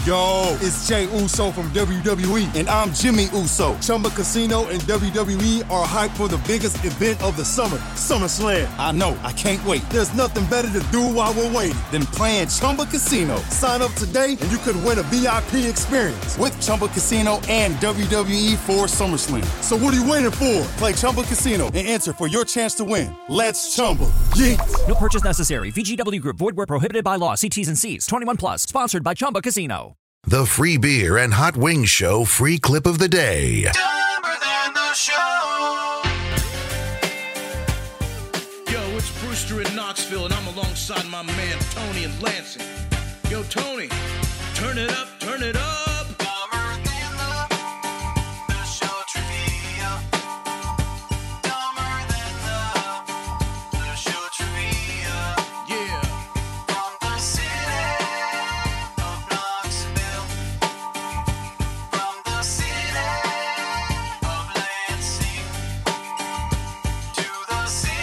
Yo, it's Jay Uso from WWE, and I'm Jimmy Uso. Chumba Casino and WWE are hyped for the biggest event of the summer, SummerSlam. I know, I can't wait. There's nothing better to do while we're waiting than playing Chumba Casino. Sign up today and you could win a VIP experience with Chumba Casino and WWE for SummerSlam. So what are you waiting for? Play Chumba Casino and enter for your chance to win. Let's Chumba. Yeet. No purchase necessary. VGW Group. Void where prohibited by law. See T's and C's. 21 plus. Sponsored by Chumba Casino. The Free Beer and Hot Wings Show free clip of the day. Dumber than the show. Yo, it's Brewster in Knoxville, and I'm alongside my man Tony in Lansing. Yo, Tony, turn it up, turn it up. Dumber than the show trivia. Dumber than the show trivia. Yeah. From the city of Knoxville. From the city of Lansing. To the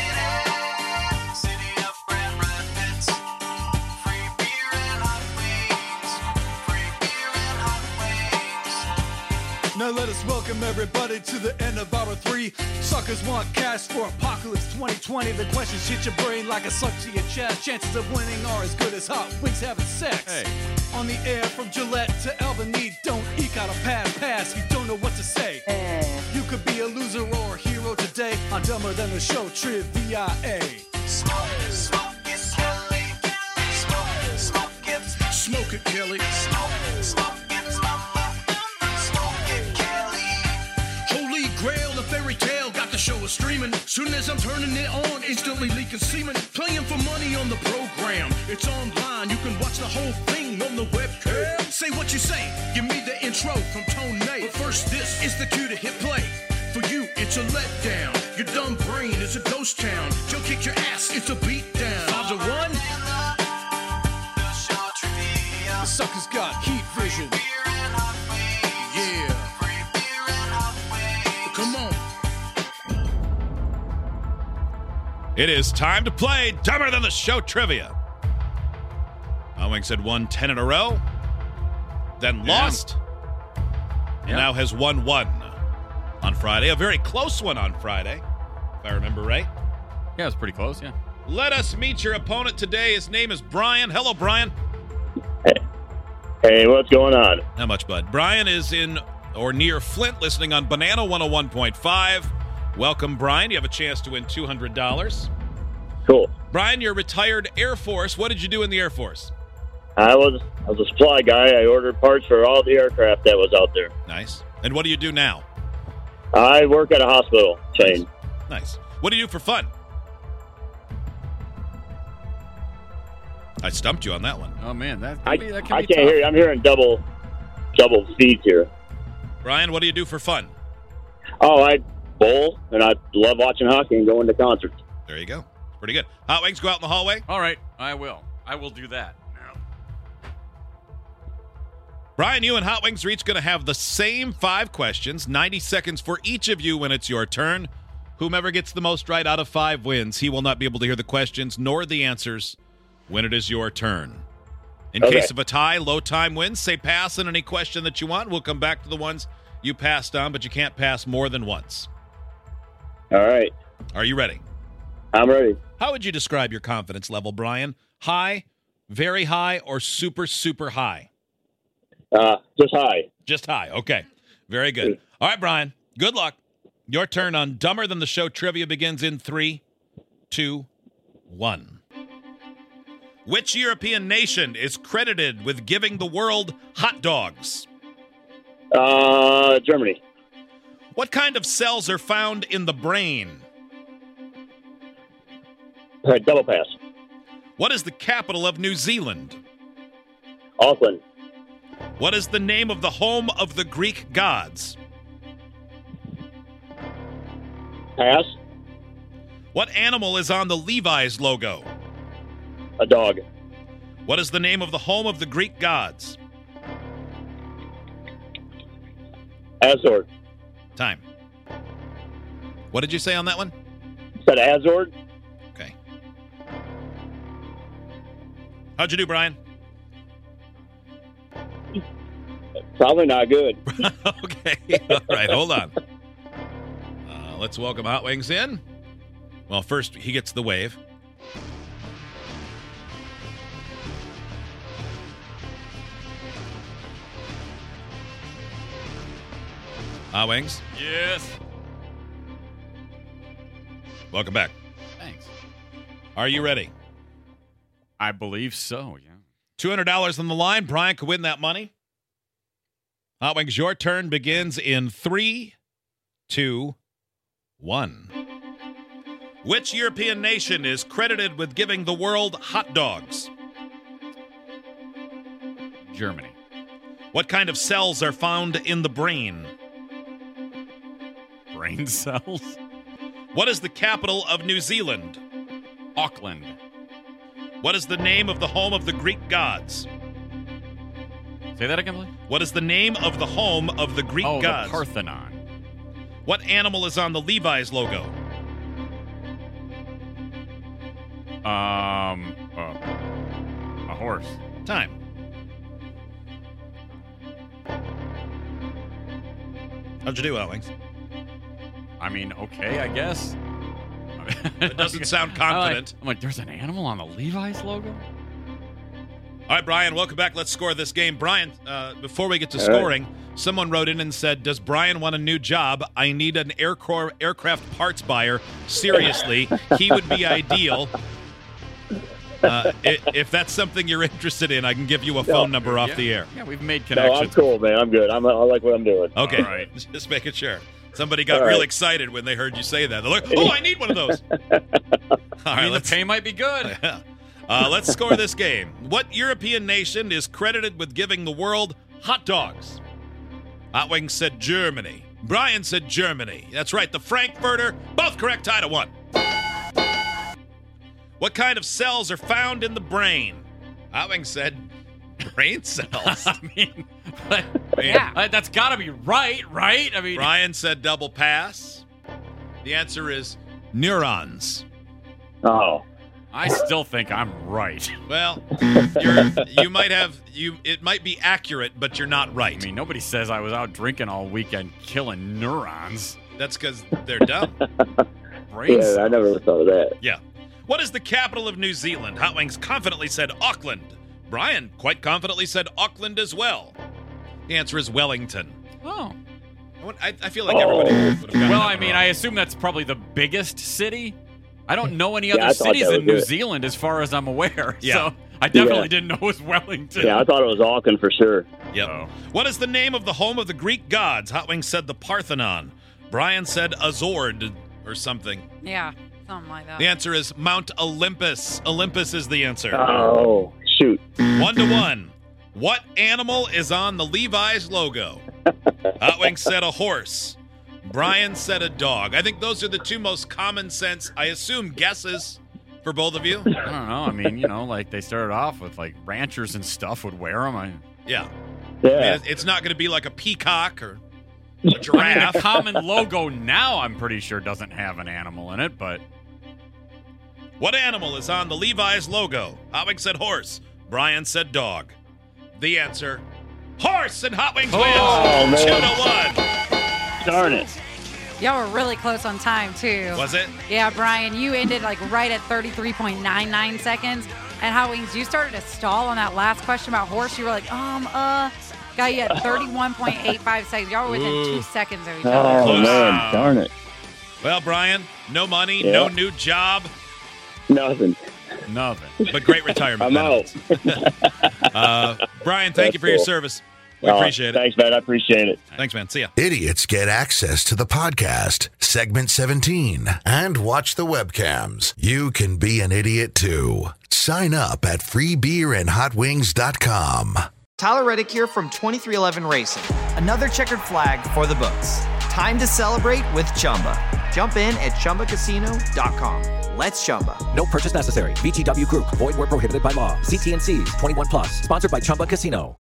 city of Grand Rapids. Free beer and hot wings. Free beer and hot wings. Now let us welcome everybody to the end of our 3 Suckers Want Cash for Apocalypse 2020. The questions hit your brain like a suck to your chest. Chances of winning are as good as hot wings having sex. Hey. On the air from Gillette to Albany, don't eke out a pass. You don't know what to say. You could be a loser or a hero today on Dumber Than the Show Trivia. Smoke it, Kelly. Smoke it. Smoke it, Kelly. Smoke it, mama. Smoke it, Kelly. Holy grail, the fairy tale, got the show streaming. Soon as I'm turning it on, instantly leaking semen. Playing for money on the program. It's online, you can watch the whole thing on the webcam. Say what you say, give me the intro from Tone Nay. But first, this is the cue to hit play. For you, it's a letdown. Your dumb brain is a ghost town. Joe kicked your ass, it's a beat down. 5 to 1. The show trivia. The suckers got heat vision. Beer and hot wings. Yeah, Free beer and hot wings. come on. It is time to play Dumber Than the Show Trivia. Hot Wings had won 10 in a row, then lost, and now has won 1 on Friday. A very close one on Friday, if I remember right. Yeah, it's pretty close, yeah. Let us meet your opponent today. His name is Brian. Hello, Brian. Hey, what's going on? Not much, bud. Brian is in or near Flint listening on Banana 101.5. Welcome, Brian. You have a chance to win $200. Cool. Brian, you're retired Air Force. What did you do in the Air Force? I was a supply guy. I ordered parts for all the aircraft that was out there. Nice. And what do you do now? I work at a hospital chain. Nice. What do you do for fun? I stumped you on that one. Oh, man, that I can be can't tough. hear you. I'm hearing double speeds here. Brian, what do you do for fun? Oh, I bowl, and I love watching hockey and going to concerts. There you go. Pretty good. Hot Wings, go out in the hallway. All right, I will do that now. Brian, you and Hot Wings are each going to have the same 5 questions, 90 seconds for each of you when it's your turn. Whomever gets the most right out of 5 wins. He will not be able to hear the questions nor the answers when it is your turn. In case of a tie, low time wins. Say pass on any question that you want. We'll come back to the ones you passed on, but you can't pass more than once. All right. Are you ready? I'm ready. How would you describe your confidence level, Brian? High, very high, or super, super high? Just high. Just high. Okay. Very good. All right, Brian. Good luck. Your turn on Dumber Than the Show Trivia begins in 3, 2, 1. Which European nation is credited with giving the world hot dogs? Germany. What kind of cells are found in the brain? Double pass. What is the capital of New Zealand? Auckland. What is the name of the home of the Greek gods? Pass. What animal is on the Levi's logo? A dog. What is the name of the home of the Greek gods? Azor. Time. What did you say on that one? Said Azor. Okay. How'd you do, Brian? Probably not good. Okay. All right, hold on. Let's welcome Hot Wings in. Well, first, he gets the wave. Hot Wings, Yes. welcome back. Thanks. Are you ready? I believe so, yeah. $200 on the line. Brian could win that money. Hot Wings, your turn begins in 3, 2, 1. Which European nation is credited with giving the world hot dogs? Germany. What kind of cells are found in the brain? Brain cells. What is the capital of New Zealand? Auckland. What is the name of the home of the Greek gods? Say that again, please. What is the name of the home of the Greek gods? The Parthenon. What animal is on the Levi's logo? A horse. Time. How'd you do, Hot Wings? I mean, okay, I guess. It doesn't sound confident. I'm like, there's an animal on the Levi's logo? All right, Brian, welcome back. Let's score this game. Brian, before we get to scoring, someone wrote in and said, does Brian want a new job? I need an aircraft parts buyer. Seriously, he would be ideal. If that's something you're interested in, I can give you a phone number off the air. Yeah, we've made No, connections. I'm cool, man. I'm good. I like what I'm doing. Okay, All right. Just making sure. Somebody got All real right. excited when they heard you say that. They're like, oh, I need one of those. All I right, mean, the pay might be good. let's score this game. What European nation is credited with giving the world hot dogs? Hot Wings said Germany. Brian said Germany. That's right, the Frankfurter. Both correct, tied at 1. What kind of cells are found in the brain? Hot Wings said brain cells. I mean, but, Yeah. that's got to be right? I mean, Brian said double pass. The answer is neurons. Oh, I still think I'm right. Well, it might be accurate, but you're not right. I mean, nobody says I was out drinking all weekend killing neurons. That's because they're dumb. Brain yeah, I never thought of that. Yeah. What is the capital of New Zealand? Hot Wings confidently said Auckland. Brian quite confidently said Auckland as well. The answer is Wellington. Oh. I feel like everybody would have gotten Well, that I one mean, wrong. I assume that's probably the biggest city. I don't know any Yeah, other I thought cities that in was New it. Zealand as far as I'm aware. Yeah. So I definitely Yeah. didn't know it was Wellington. Yeah, I thought it was Auckland for sure. Yep. Oh. What is the name of the home of the Greek gods? Hot Wings said the Parthenon. Brian said Azord or something. Yeah, something like that. The answer is Mount Olympus. Olympus is the answer. Oh, shoot. 1-1. What animal is on the Levi's logo? Hot Wings said a horse. Brian said a dog. I think those are the two most common sense, I assume, guesses for both of you. I don't know. I mean, like they started off with like ranchers and stuff would wear them. Yeah. Yeah. It's not going to be like a peacock or a I mean, giraffe. the common logo now, I'm pretty sure, doesn't have an animal in it, but What animal is on the Levi's logo? Hot Wings said horse. Brian said dog. The answer, horse, and Hot Wings Oh, wins man. 2-1. Darn it. Y'all were really close on time, too. Was it? Yeah, Brian, you ended like right at 33.99 seconds. And Hot Wings, you started to stall on that last question about horse. You were like, guy, you had 31.85 seconds. Y'all were within 2 seconds of each other. Oh, Close. man. Darn it. Well, Brian, no money, Yeah. no new job, Nothing. nothing. but great retirement. I'm out. Brian, thank you for your cool. service. We appreciate it. Thanks, man. I appreciate it. Thanks, man. See ya. Idiots get access to the podcast, segment 17, and watch the webcams. You can be an idiot too. Sign up at freebeerandhotwings.com. Tyler Reddick here from 2311 Racing. Another checkered flag for the books. Time to celebrate with Chumba. Jump in at ChumbaCasino.com. Let's Chumba. No purchase necessary. VGW Group. Void where prohibited by law. See T&Cs. 21+. Sponsored by Chumba Casino.